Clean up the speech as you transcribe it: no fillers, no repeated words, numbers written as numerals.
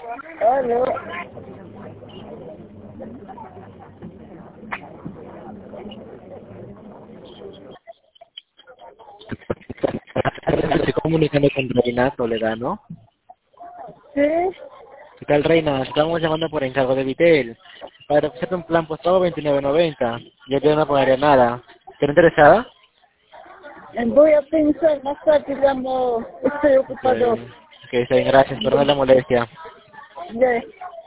Aló. Estoy comunicando con Reina Toledano. Sí. ¿Qué tal, Reina? Estamos llamando por encargo de Vitel para ofrecerte un plan postpago 29.90. Ya que no pagaría nada. ¿Estás interesada? Voy a pensar más tarde, llamo. Estoy ocupado. Que está bien, gracias. Perdón la molestia. Ya.